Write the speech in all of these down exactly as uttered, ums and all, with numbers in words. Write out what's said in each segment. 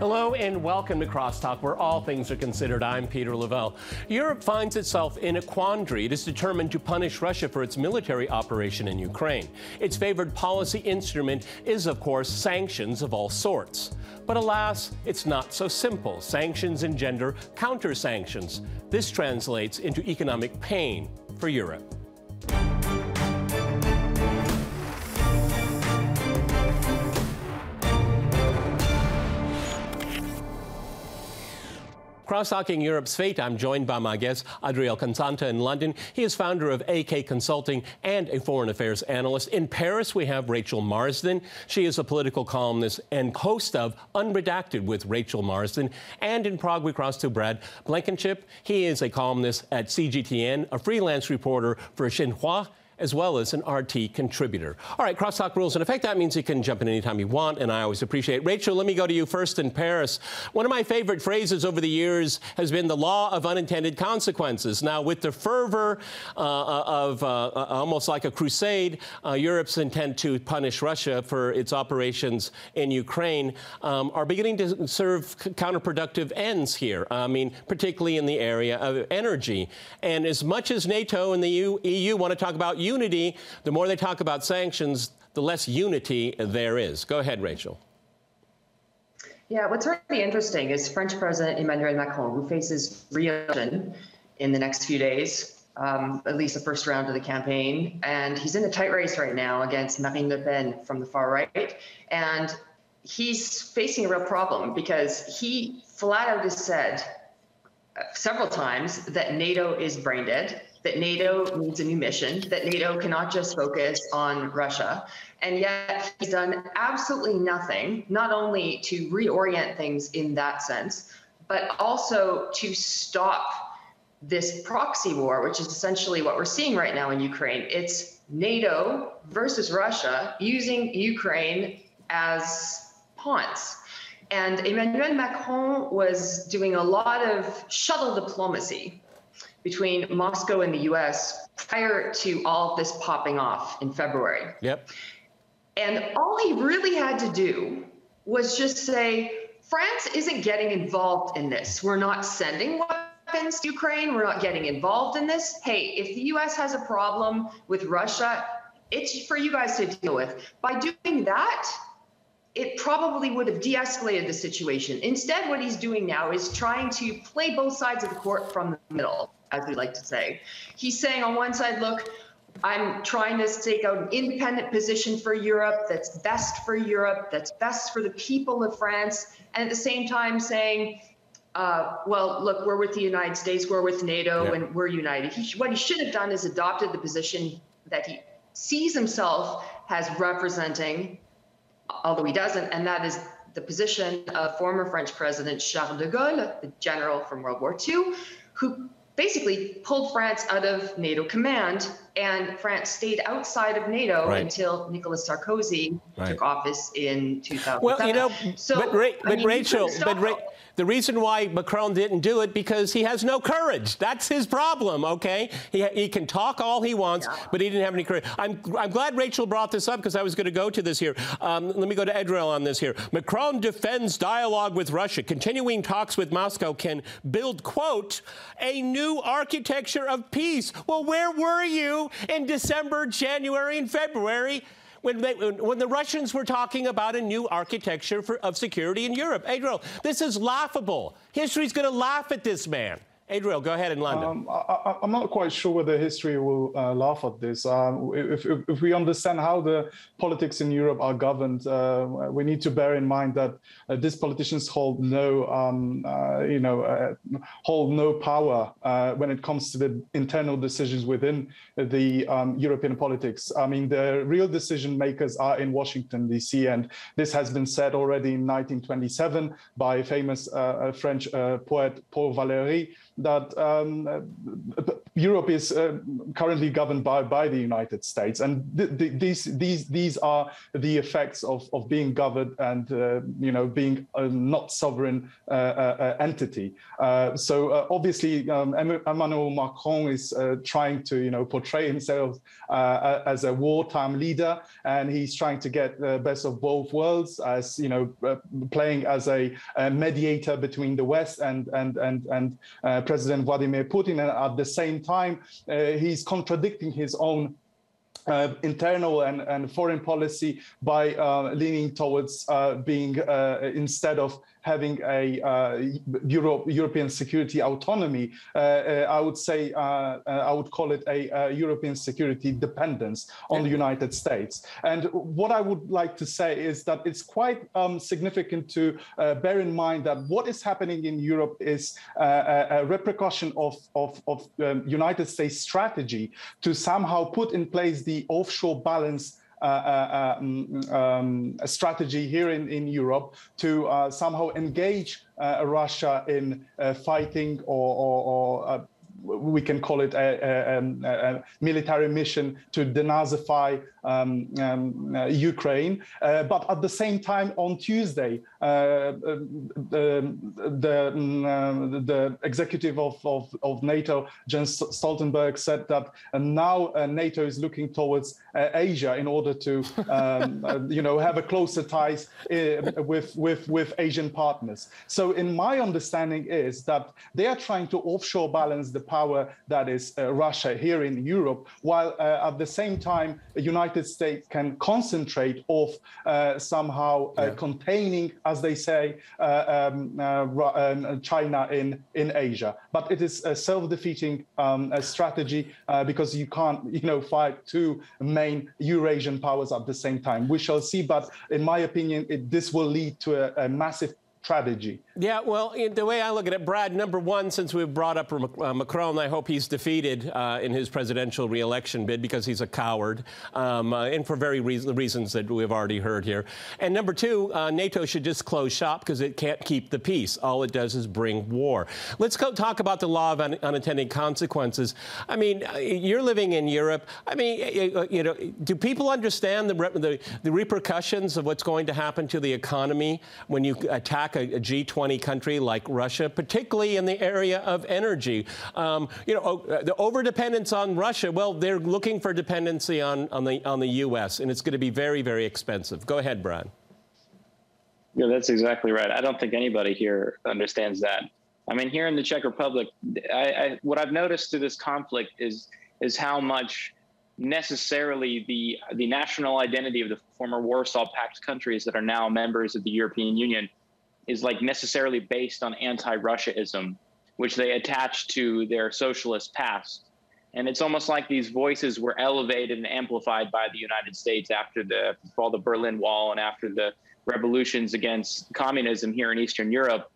Hello and welcome to Crosstalk, where all things are considered. I'm Peter Lavelle. Europe finds itself in a quandary. It is determined to punish Russia for its military operation in Ukraine. Its favored policy instrument is, of course, sanctions of all sorts. But alas, it's not so simple. Sanctions engender counter-sanctions. This translates into economic pain for Europe. Cross-talking Europe's fate, I'm joined by my guest, Adriel Consanta in London. He is founder of A K Consulting and a foreign affairs analyst. In Paris, we have Rachel Marsden. She is a political columnist and host of Unredacted with Rachel Marsden. And in Prague, we cross to Brad Blankenship. He is a columnist at C G T N, a freelance reporter for Xinhua, as well as an R T contributor. All right, crosstalk rules in effect. That means you can jump in anytime you want, and I always appreciate it. Rachel, let me go to you first in Paris. One of my favorite phrases over the years has been the law of unintended consequences. Now, with the fervor uh, of uh, almost like a crusade, uh, Europe's intent to punish Russia for its operations in Ukraine um, are beginning to serve counterproductive ends here. I mean, particularly in the area of energy. And as much as NATO and the E U want to talk about unity, the more they talk about sanctions, the less unity there is. Go ahead, Rachel. Yeah, what's really interesting is French President Emmanuel Macron, who faces re-election in the next few days, um, at least the first round of the campaign, and he's in a tight race right now against Marine Le Pen from the far right, and he's facing a real problem because he flat out has said several times that NATO is brain dead, that NATO needs a new mission, that NATO cannot just focus on Russia. And yet he's done absolutely nothing, not only to reorient things in that sense, but also to stop this proxy war, which is essentially what we're seeing right now in Ukraine. It's NATO versus Russia using Ukraine as pawns. And Emmanuel Macron was doing a lot of shuttle diplomacy between Moscow and the U S prior to all of this popping off in February. Yep. And all he really had to do was just say, France isn't getting involved in this. We're not sending weapons to Ukraine. We're not getting involved in this. Hey, if the U S has a problem with Russia, it's for you guys to deal with. By doing that, it probably would have de-escalated the situation. Instead, what he's doing now is trying to play both sides of the court from the middle, as we like to say. He's saying on one side, look, I'm trying to stake out an independent position for Europe that's best for Europe, that's best for the people of France, and at the same time saying, uh, well, look, we're with the United States, we're with NATO, yeah. and we're united. He, what he should have done is adopted the position that he sees himself as representing, although he doesn't, and that is the position of former French President Charles de Gaulle, the general from World War Two, who basically pulled France out of NATO command, and France stayed outside of NATO right. until Nicolas Sarkozy right. took office in two thousand seven. Well, you know, so, but, Ra but mean, Rachel, but Ra the reason why Macron didn't do it because he has no courage. That's his problem, okay? He, he can talk all he wants, yeah. but he didn't have any courage. I'm, I'm glad Rachel brought this up because I was going to go to this here. Um, let me go to Adriel on this here. Macron defends dialogue with Russia. Continuing talks with Moscow can build, quote, a new architecture of peace. Well, where were you in December, January, and February when, they, when the Russians were talking about a new architecture for, of security in Europe? Adriel, this is laughable. History's going to laugh at this man. Adriel, go ahead in London. Um, I, I'm not quite sure whether history will uh, laugh at this. Um, if, if, if we understand how the politics in Europe are governed, uh, we need to bear in mind that uh, these politicians hold no, um, uh, you know, uh, hold no power uh, when it comes to the internal decisions within the um, European politics. I mean, the real decision makers are in Washington, D C, and this has been said already in nineteen twenty-seven by famous uh, French uh, poet Paul Valéry. that um, Europe is uh, currently governed by, by the United States, and th th these these these are the effects of, of being governed and uh, you know being a not sovereign uh, uh, entity. Uh, so uh, obviously, um, Emmanuel Macron is uh, trying to you know portray himself uh, as a wartime leader, and he's trying to get the best of both worlds, as you know, uh, playing as a, a mediator between the West and and and and uh, President Vladimir Putin, and at the same time, uh, he's contradicting his own Uh, internal and, and foreign policy by uh, leaning towards uh, being, uh, instead of having a uh, Europe, European security autonomy, uh, uh, I would say, uh, uh, I would call it a, a European security dependence on the United States. And what I would like to say is that it's quite um, significant to uh, bear in mind that what is happening in Europe is uh, a, a repercussion of, of, of um, United States strategy to somehow put in place the the offshore balance uh, uh, um, strategy here in, in Europe to uh, somehow engage uh, Russia in uh, fighting or, or, or uh, we can call it a, a, a military mission to denazify um, um, uh, Ukraine. Uh, but at the same time, on Tuesday, uh, the, the, um, the executive of, of, of NATO, Jens Stoltenberg, said that uh, now uh, NATO is looking towards uh, Asia in order to, um, uh, you know, have a closer ties uh, with, with, with Asian partners. So in my understanding is that they are trying to offshore balance the power that is uh, Russia here in Europe, while uh, at the same time, the United States can concentrate of uh, somehow uh, yeah. containing, as they say, uh, um, uh, China in, in Asia. But it is a self-defeating um, a strategy uh, because you can't, you know, fight two main Eurasian powers at the same time. We shall see, but in my opinion, it, this will lead to a, a massive tragedy. Yeah, well, the way I look at it, Brad, number one, since we've brought up Macron, I hope he's defeated uh, in his presidential re-election bid because he's a coward, um, uh, and for very re reasons that we've already heard here. And number two, uh, NATO should just close shop because it can't keep the peace. All it does is bring war. Let's go talk about the law of un unintended consequences. I mean, you're living in Europe. I mean, you know, do people understand the, re the, the repercussions of what's going to happen to the economy when you attack a, a G twenty country like Russia, particularly in the area of energy? Um, you know, the overdependence on Russia, well, they're looking for dependency on, on, the, on the U S, and it's going to be very, very expensive. Go ahead, Brad. Yeah, that's exactly right. I don't think anybody here understands that. I mean, here in the Czech Republic, I, I, what I've noticed through this conflict is, is how much necessarily the, the national identity of the former Warsaw Pact countries that are now members of the European Union is like necessarily based on anti-Russiaism, which they attach to their socialist past. And it's almost like these voices were elevated and amplified by the United States after the fall of the Berlin Wall and after the revolutions against communism here in Eastern Europe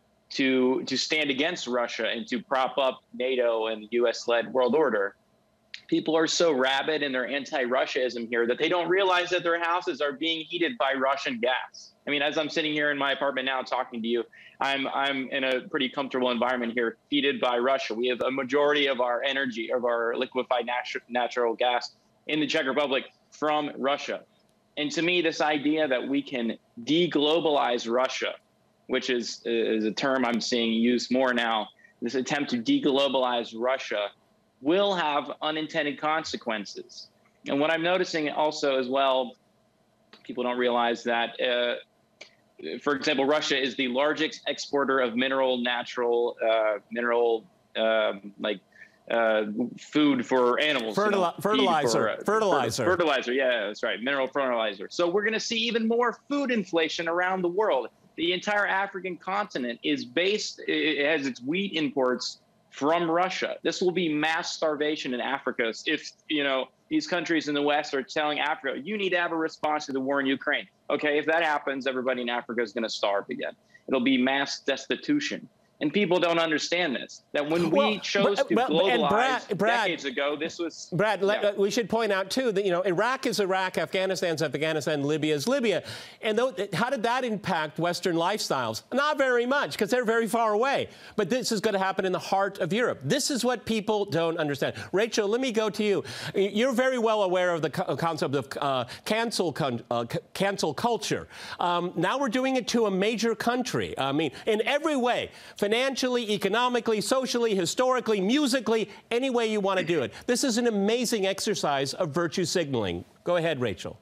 to, to stand against Russia and to prop up NATO and the U S-led world order. People are so rabid in their anti-Russiaism here that they don't realize that their houses are being heated by Russian gas. I mean, as I'm sitting here in my apartment now talking to you, I'm I'm in a pretty comfortable environment here, heated by Russia. We have a majority of our energy, of our liquefied natu natural gas in the Czech Republic from Russia. And to me, this idea that we can deglobalize Russia, which is, is a term I'm seeing used more now, this attempt to deglobalize Russia will have unintended consequences. And what I'm noticing also as well, people don't realize that, uh, for example, Russia is the largest exporter of mineral, natural, uh, mineral, uh, like uh, food for animals. Fertili you know, fertilizer. For, uh, fertilizer. Fertilizer, yeah, that's right, mineral fertilizer. So we're going to see even more food inflation around the world. The entire African continent is based, it has its wheat imports from Russia. This will be mass starvation in Africa if, you know, these countries in the West are telling Africa, you need to have a response to the war in Ukraine. Okay, if that happens, everybody in Africa is going to starve again. It'll be mass destitution. And people don't understand this, that when we well, chose to but, globalize Brad, Brad, decades ago, this was... Brad, yeah. let, we should point out, too, that, you know, Iraq is Iraq, Afghanistan's Afghanistan, Libya is Libya. And th how did that impact Western lifestyles? Not very much, because they're very far away. But this is going to happen in the heart of Europe. This is what people don't understand. Rachel, let me go to you. You're very well aware of the co concept of uh, cancel, uh, cancel culture. Um, now we're doing it to a major country. I mean, in every way, financially, economically, socially, historically, musically, any way you want to do it. This is an amazing exercise of virtue signaling. Go ahead, Rachel.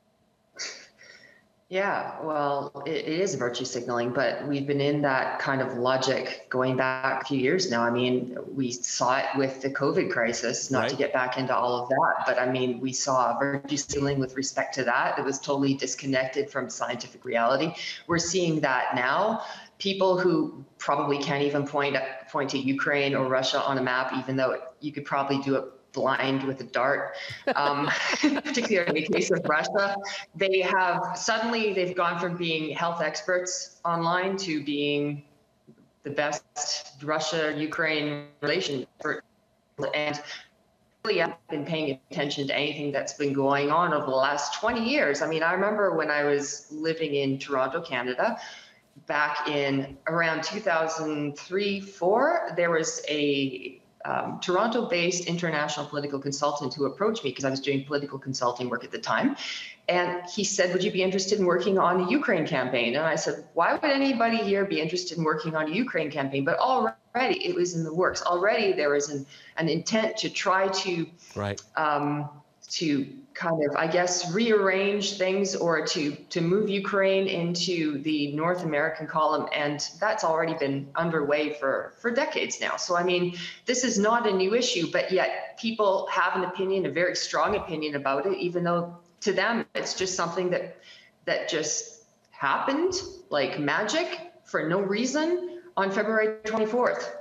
Yeah, well, it, it is virtue signaling, but we've been in that kind of logic going back a few years now. I mean, we saw it with the COVID crisis, not right. to get back into all of that, but I mean, we saw virtue signaling with respect to that. It was totally disconnected from scientific reality. We're seeing that now. People who probably can't even point point to Ukraine or Russia on a map, even though it, you could probably do it blind with a dart, um, particularly in the case of Russia. They have suddenly they've gone from being health experts online to being the best Russia-Ukraine relation expert, and really haven't been paying attention to anything that's been going on over the last twenty years. I mean, I remember when I was living in Toronto, Canada, back in around two thousand three, four, there was a um, Toronto-based international political consultant who approached me because I was doing political consulting work at the time. And he said, would you be interested in working on the Ukraine campaign? And I said, why would anybody here be interested in working on a Ukraine campaign? But already it was in the works. Already there was an, an intent to try to, right. um, to kind of, I guess, rearrange things or to to move Ukraine into the North American column. And that's already been underway for, for decades now. So, I mean, this is not a new issue, but yet people have an opinion, a very strong opinion about it, even though to them, it's just something that that just happened like magic for no reason on February twenty-fourth.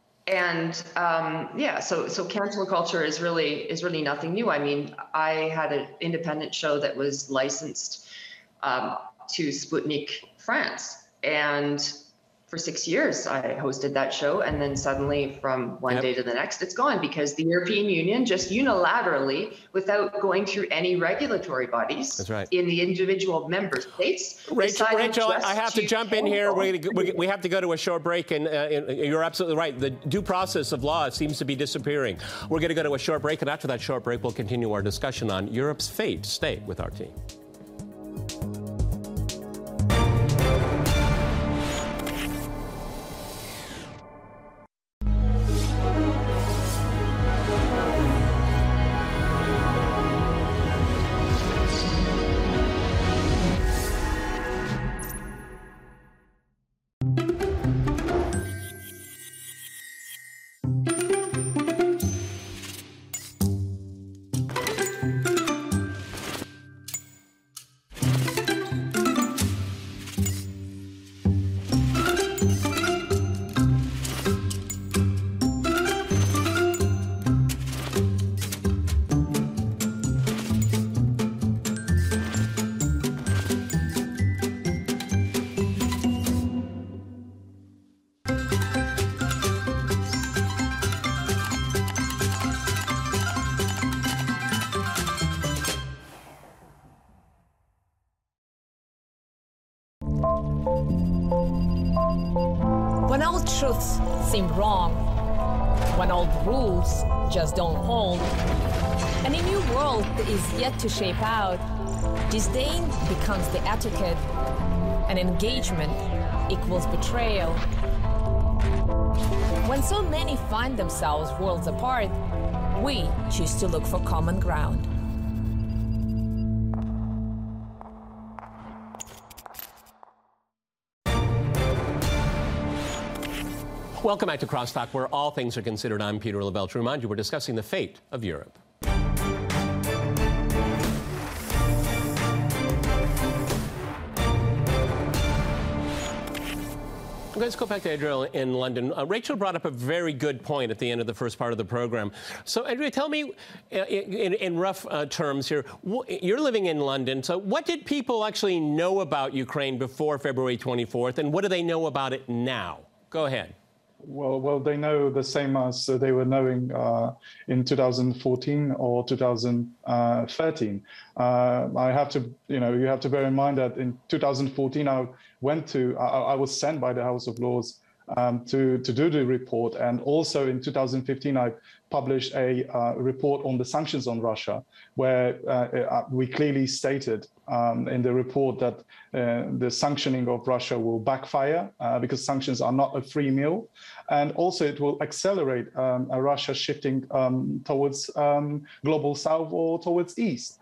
And um, yeah, so so cancel culture is really is really nothing new. I mean, I had an independent show that was licensed um, to Sputnik France, and for six years I hosted that show, and then suddenly from one yep. day to the next it's gone because the European Union just unilaterally, without going through any regulatory bodies That's right. in the individual member states. Rachel, Rachel I have to, to jump in here. We, we, we have to go to a short break, and uh, you're absolutely right. The due process of law seems to be disappearing. We're going to go to a short break, and after that short break, we'll continue our discussion on Europe's fate. Stay with our team. When old truths seem wrong, when old rules just don't hold, and a new world is yet to shape out, disdain becomes the etiquette, and engagement equals betrayal. When so many find themselves worlds apart, we choose to look for common ground. Welcome back to Crosstalk, where all things are considered. I'm Peter Lavelle. To remind you, we're discussing the fate of Europe. Let's go back to Adriel in London. Uh, Rachel brought up a very good point at the end of the first part of the program. So, Adriel, tell me uh, in, in rough uh, terms here, you're living in London, so what did people actually know about Ukraine before February twenty-fourth, and what do they know about it now? Go ahead. Well, well, they know the same as they were knowing uh, in two thousand fourteen or two thousand thirteen. Uh, I have to, you know, you have to bear in mind that in two thousand fourteen, I went to, I, I was sent by the House of Lords um, to to do the report, and also in two thousand fifteen, I published a uh, report on the sanctions on Russia, where uh, we clearly stated um, in the report that uh, the sanctioning of Russia will backfire uh, because sanctions are not a free meal. And also it will accelerate um, Russia shifting um, towards um, global south or towards east.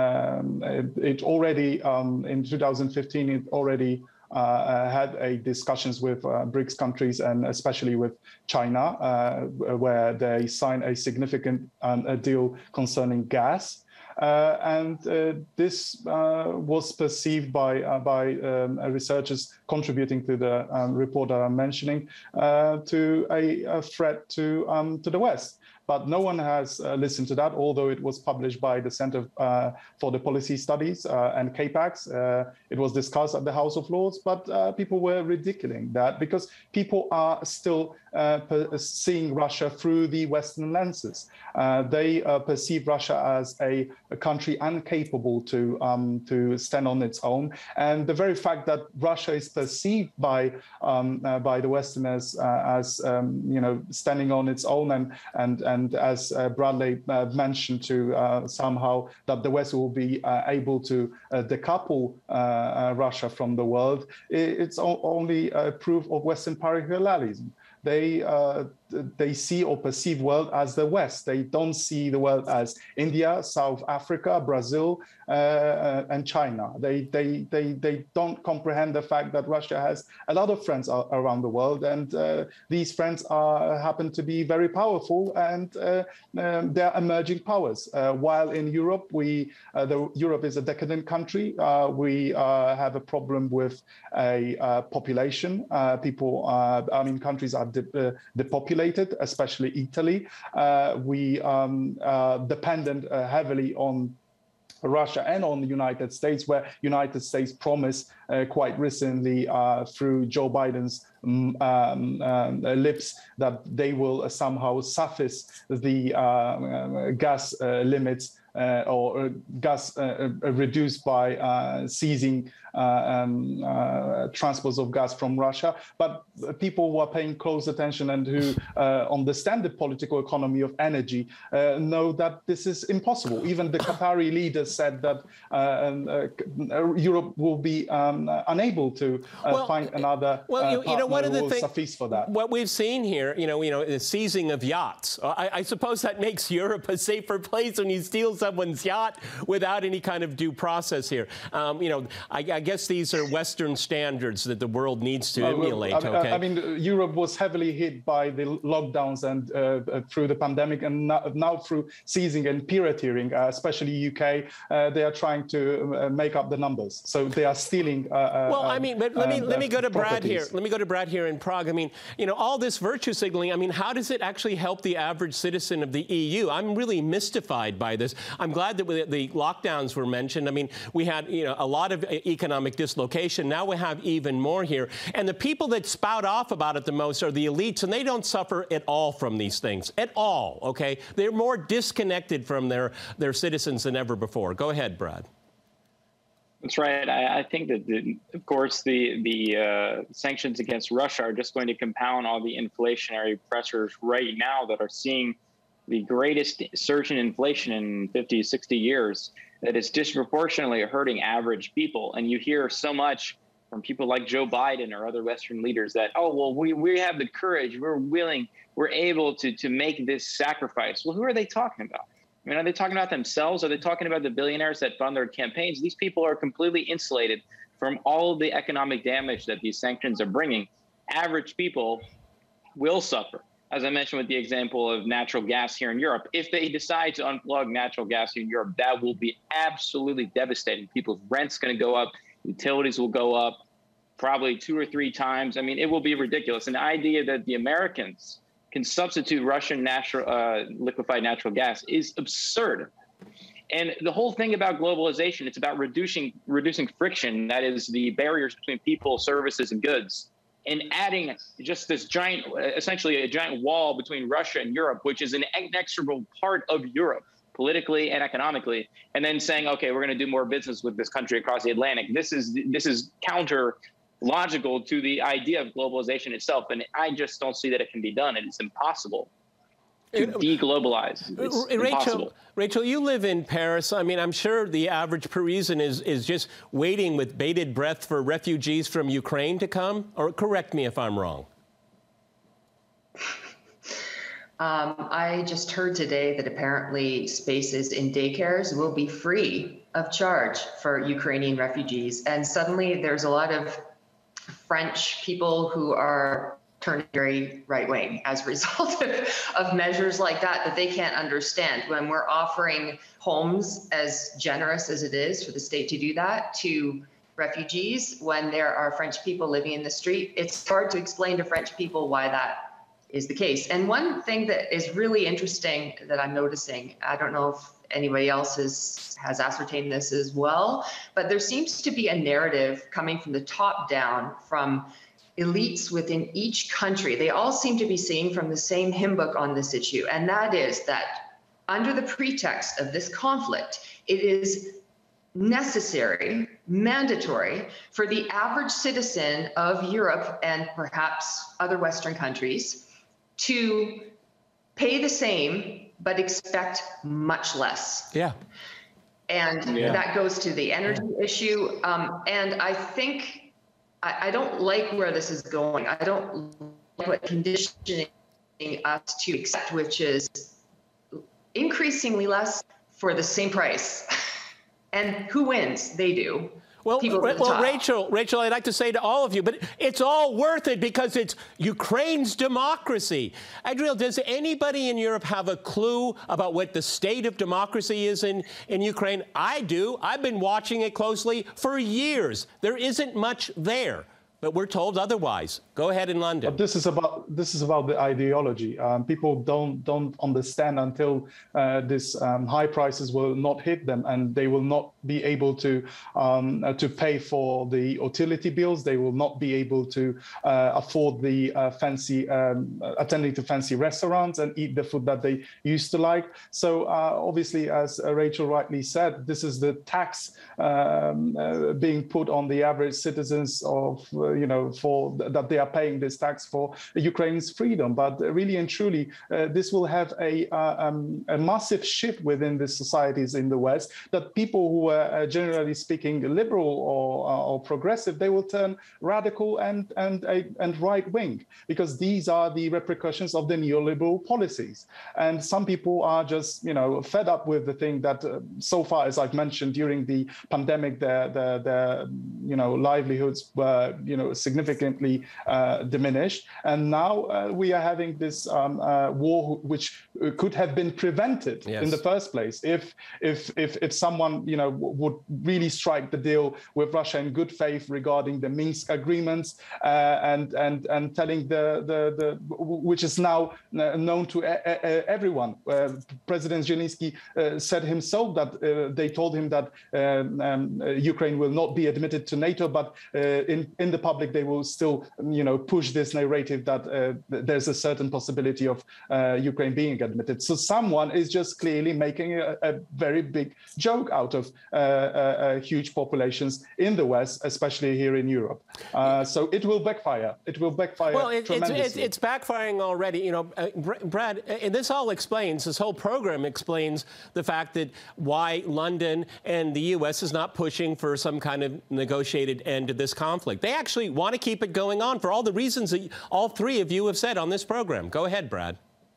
Um, it, it already, um, in two thousand fifteen, it already Uh, had a discussions with uh, BRICS countries and especially with China, uh, where they signed a significant um, a deal concerning gas. Uh, and uh, this uh, was perceived by uh, by um, researchers contributing to the um, report that I'm mentioning uh, to a, a threat to um, to the West. But no one has uh, listened to that, although it was published by the Center uh, for the Policy Studies uh, and C A PAX. Uh, it was discussed at the House of Lords, but uh, people were ridiculing that because people are still uh, seeing Russia through the Western lenses. Uh, they uh, perceive Russia as a, a country incapable to um, to stand on its own, and the very fact that Russia is perceived by um, uh, by the Westerners uh, as um, you know standing on its own and and and as uh, Bradley uh, mentioned to uh, somehow that the West will be uh, able to uh, decouple uh, uh, Russia from the world, it's only a proof of Western parallelism. They uh, they see or perceive world as the West. They don't see the world as India, South Africa, Brazil, uh, and China. They they they they don't comprehend the fact that Russia has a lot of friends around the world, and uh, these friends are happen to be very powerful, and uh, um, they're emerging powers. Uh, while in Europe, we uh, the, Europe is a decadent country. Uh, we uh, have a problem with a uh, population. Uh, people, uh, I mean, countries are de uh, depopulated, especially Italy. Uh, we um, uh, dependent uh, heavily on Russia and on the United States, where United States promised uh, quite recently uh, through Joe Biden's um, um, lips that they will uh, somehow suffice the uh, gas uh, limits uh, or gas uh, reduced by uh, seizing uh, um, uh, transports of gas from Russia. But people who are paying close attention and who uh, understand the political economy of energy uh, know that this is impossible. Even the Qatari leaders said that uh, uh, Europe will be um, unable to uh, well, find another well, uh, you, you know, one of the who will thing, suffice for that. What we've seen here, you know, you know, the seizing of yachts. I, I suppose that makes Europe a safer place when you steal someone's yacht without any kind of due process here. Um, you know, I, I guess these are Western standards that the world needs to emulate. I mean, okay? I mean, Europe was heavily hit by the lockdowns and uh, through the pandemic, and now, now through seizing and pirateering, uh, especially U K. Uh, they are trying to uh, make up the numbers, so they are stealing. Uh, well, uh, I mean, but let me uh, let me go to properties. Brad here. Let me go to Brad here in Prague. I mean, you know, all this virtue signaling. I mean, how does it actually help the average citizen of the E U? I'm really mystified by this. I'm glad that the lockdowns were mentioned. I mean, we had, you know, a lot of economic dislocation. Now we have even more here. And the people that spout off about it the most are the elites, and they don't suffer at all from these things. At all, okay? They're more disconnected from their, their citizens than ever before. Go ahead, Brad. That's right. I, I think that, the, of course, the, the uh, sanctions against Russia are just going to compound all the inflationary pressures right now that are seeing the greatest surge in inflation in fifty, sixty years that is disproportionately hurting average people. And you hear so much from people like Joe Biden or other Western leaders that, oh, well, we, we have the courage, we're willing, we're able to, to make this sacrifice. Well, who are they talking about? I mean, are they talking about themselves? Are they talking about the billionaires that fund their campaigns? These people are completely insulated from all of the economic damage that these sanctions are bringing. Average people will suffer. As I mentioned with the example of natural gas here in Europe, if they decide to unplug natural gas here in Europe, that will be absolutely devastating. People's rent's going to go up, utilities will go up probably two or three times. I mean, it will be ridiculous. And the idea that the Americans can substitute Russian natural, uh, liquefied natural gas is absurd. And the whole thing about globalization, it's about reducing, reducing friction, that is the barriers between people, services, and goods. and adding just this giant, essentially a giant wall between Russia and Europe, which is an inexorable part of Europe politically and economically, and then saying, okay, we're going to do more business with this country across the Atlantic. This is this is counter logical to the idea of globalization itself. And I just don't see that it can be done. And it's impossible to deglobalize. It's Rachel, impossible. Rachel, you live in Paris. I mean, I'm sure the average Parisian is, is just waiting with bated breath for refugees from Ukraine to come. Or correct me if I'm wrong. Um, I just heard today that apparently spaces in daycares will be free of charge for Ukrainian refugees. And suddenly there's a lot of French people who are turning very right-wing as a result of, of measures like that, that they can't understand. When we're offering homes as generous as it is for the state to do that to refugees, when there are French people living in the street, it's hard to explain to French people why that is the case. And one thing that is really interesting that I'm noticing, I don't know if anybody else is, has ascertained this as well, but there seems to be a narrative coming from the top down, from elites within each country. They all seem to be singing from the same hymn book on this issue, and that is that under the pretext of this conflict, it is necessary, mandatory for the average citizen of Europe and perhaps other Western countries to pay the same but expect much less. Yeah. And yeah. that goes to the energy issue. Um, and I think, I, I don't like where this is going. I don't like what conditioning us to accept, which is increasingly less for the same price. And who wins? They do. Well, well, well Rachel, Rachel, I'd like to say to all of you, but it's all worth it because it's Ukraine's democracy. Adriel, does anybody in Europe have a clue about what the state of democracy is in, in Ukraine? I do. I've been watching it closely for years. There isn't much there, but we're told otherwise. Go ahead in London. But this is about this is about the ideology. Um, people don't don't understand until uh, this um, high prices will not hit them, and they will not be able to um, uh, to pay for the utility bills. They will not be able to uh, afford the uh, fancy um, attending to fancy restaurants and eat the food that they used to like. So uh, obviously, as uh, Rachel rightly said, this is the tax um, uh, being put on the average citizens of uh, you know for th- that they are paying this tax for Ukraine's freedom. But really and truly, uh, this will have a, uh, um, a massive shift within the societies in the West, that people who are uh, generally speaking liberal or, uh, or progressive, they will turn radical and, and, uh, and right-wing, because these are the repercussions of the neoliberal policies. And some people are just, you know, fed up with the thing that uh, so far, as I've mentioned, during the pandemic, their, their, their you know, livelihoods were, you know, significantly uh, diminished. And now uh, we are having this um, uh, war, which could have been prevented yes. in the first place if, if, if, if someone, you know, w- would really strike the deal with Russia in good faith regarding the Minsk agreements uh, and, and, and telling the, the, the, which is now known to a- a- everyone. Uh, President Zelensky uh, said himself that uh, they told him that um, um, Ukraine will not be admitted to NATO, but uh, in, in the public, they will still, you know, push this narrative that uh, there's a certain possibility of uh, Ukraine being admitted. So someone is just clearly making a, a very big joke out of uh, uh, uh, huge populations in the West, especially here in Europe. Uh, so it will backfire. It will backfire well, it, tremendously. It's, it's, it's backfiring already. You know, uh, Brad, and this all explains, this whole program explains the fact that why London and the U S is not pushing for some kind of negotiated end to this conflict. They actually want to keep it going on for all the reasons that all three of you have said on this program. Go ahead, Brad.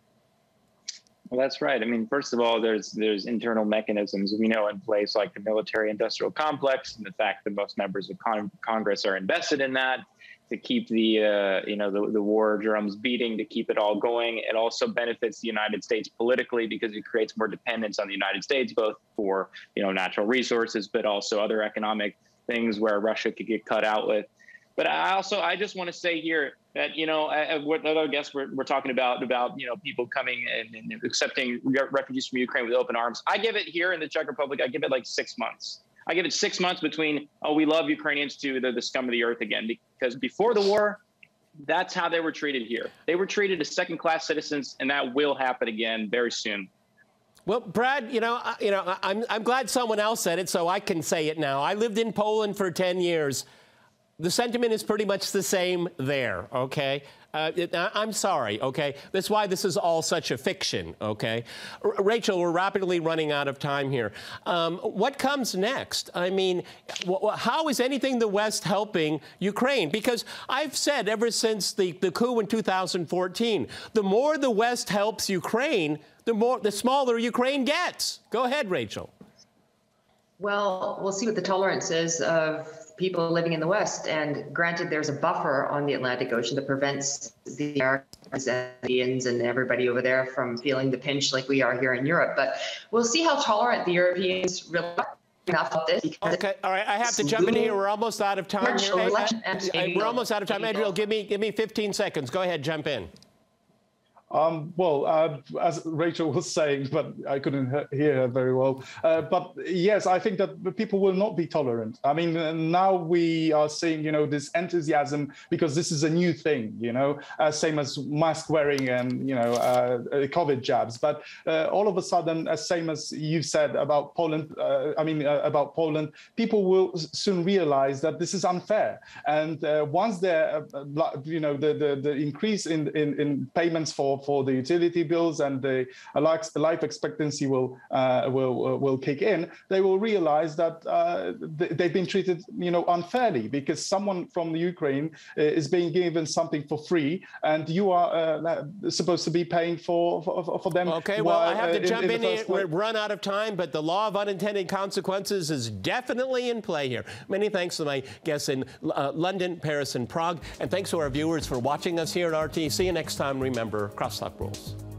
Well, that's right. I mean, first of all, there's there's internal mechanisms we know in place, like the military-industrial complex, and the fact that most members of con- Congress are invested in that to keep the uh, you know the, the war drums beating, to keep it all going. It also benefits the United States politically because it creates more dependence on the United States, both for you know natural resources, but also other economic things where Russia could get cut out with. But I also, I just want to say here that, you know, I, what other guests we're, we're talking about, about, you know, people coming and, and accepting refugees from Ukraine with open arms. I give it here in the Czech Republic, I give it like six months. I give it six months between, oh, we love Ukrainians to they're the scum of the earth again. Because before the war, That's how they were treated here. They were treated as second-class citizens, and that will happen again very soon. Well, Brad, you know, you know, I'm, I'm glad someone else said it, so I can say it now. I lived in Poland for ten years. The sentiment is pretty much the same there, okay? Uh, it, I'm sorry, okay? That's why this is all such a fiction, okay? R Rachel, we're rapidly running out of time here. Um, what comes next? I mean, how is anything the West helping Ukraine? Because I've said ever since the, the coup in two thousand fourteen, the more the West helps Ukraine, the more the smaller Ukraine gets. Go ahead, Rachel. Well, we'll see what the tolerance is of people living in the West. And granted, there's a buffer on the Atlantic Ocean that prevents the Americans and the Indians and everybody over there from feeling the pinch like we are here in Europe. But we'll see how tolerant the Europeans really are enough of this. Okay, all right, I have to jump in here. We're almost out of time here. Hey, hey, we're almost out of time. Adriel, give me, give me fifteen seconds. Go ahead, jump in. Um, well, uh, as Rachel was saying, but I couldn't hear her very well. Uh, but yes, I think that people will not be tolerant. I mean, now we are seeing, you know, this enthusiasm because this is a new thing, you know, uh, same as mask wearing and, you know, uh, COVID jabs. But uh, all of a sudden, uh, same as you said about Poland, uh, I mean, uh, about Poland, people will soon realize that this is unfair. And uh, once there, uh, you know, the, the, the increase in, in, in payments for for the utility bills and the life expectancy will uh, will will kick in, they will realize that uh, they've been treated, you know, unfairly because someone from the Ukraine is being given something for free, and you are uh, supposed to be paying for for, for them. Okay, well, while, I have to uh, jump in, in here. We're run out of time, but the law of unintended consequences is definitely in play here. Many thanks to my guests in uh, London, Paris, and Prague, and thanks to our viewers for watching us here at R T. See you next time. Remember, crosstalk rules.